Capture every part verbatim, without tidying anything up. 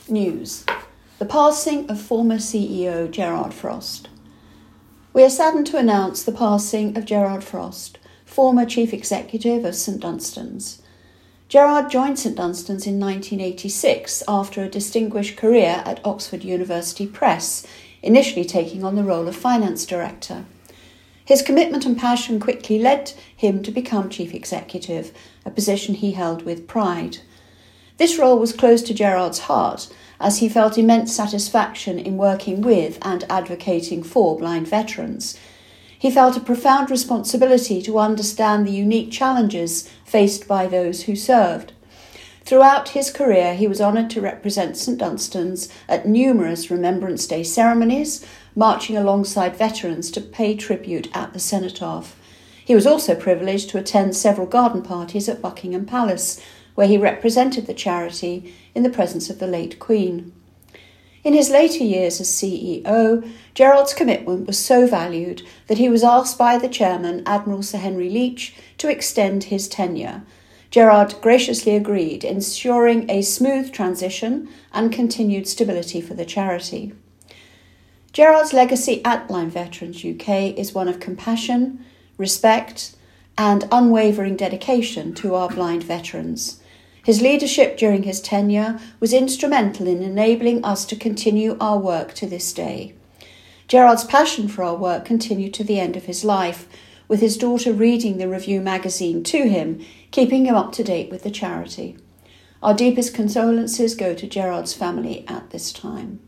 News: the passing of former C E O Gerard Frost. We are saddened to announce the passing of Gerard Frost, former Chief Executive of St Dunstan's. Gerard joined St Dunstan's in nineteen eighty-six after a distinguished career at Oxford University Press, initially taking on the role of Finance Director. His commitment and passion quickly led him to become Chief Executive, a position he held with pride. This role was close to Gerard's heart, as he felt immense satisfaction in working with and advocating for blind veterans. He felt a profound responsibility to understand the unique challenges faced by those who served. Throughout his career, he was honoured to represent St Dunstan's at numerous Remembrance Day ceremonies, marching alongside veterans to pay tribute at the cenotaph. He was also privileged to attend several garden parties at Buckingham Palace, where he represented the charity in the presence of the late Queen. In his later years as C E O, Gerard's commitment was so valued that he was asked by the chairman, Admiral Sir Henry Leach, to extend his tenure. Gerard graciously agreed, ensuring a smooth transition and continued stability for the charity. Gerard's legacy at Blind Veterans U K is one of compassion, respect, and unwavering dedication to our blind veterans. His leadership during his tenure was instrumental in enabling us to continue our work to this day. Gerard's passion for our work continued to the end of his life, with his daughter reading the review magazine to him, keeping him up to date with the charity. Our deepest condolences go to Gerard's family at this time.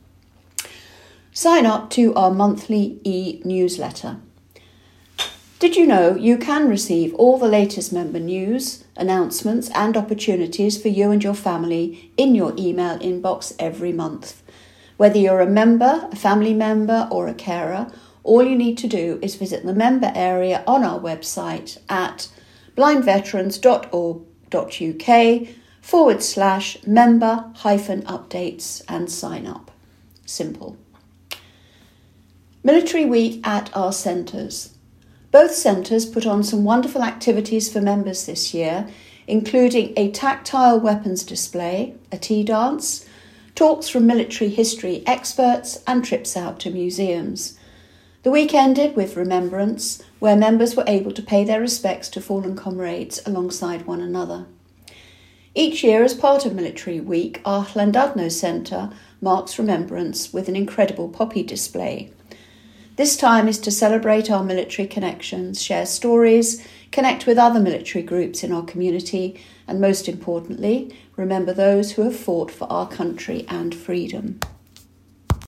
Sign up to our monthly e-newsletter. Did you know you can receive all the latest member news, announcements and opportunities for you and your family in your email inbox every month? Whether you're a member, a family member or a carer, all you need to do is visit the member area on our website at blindveterans.org.uk forward slash member hyphen updates and sign up. Simple. Military Week at our centres. Both centres put on some wonderful activities for members this year, including a tactile weapons display, a tea dance, talks from military history experts and trips out to museums. The week ended with Remembrance, where members were able to pay their respects to fallen comrades alongside one another. Each year, as part of Military Week, our Llandudno Centre marks Remembrance with an incredible poppy display. This time is to celebrate our military connections, share stories, connect with other military groups in our community, and most importantly, remember those who have fought for our country and freedom.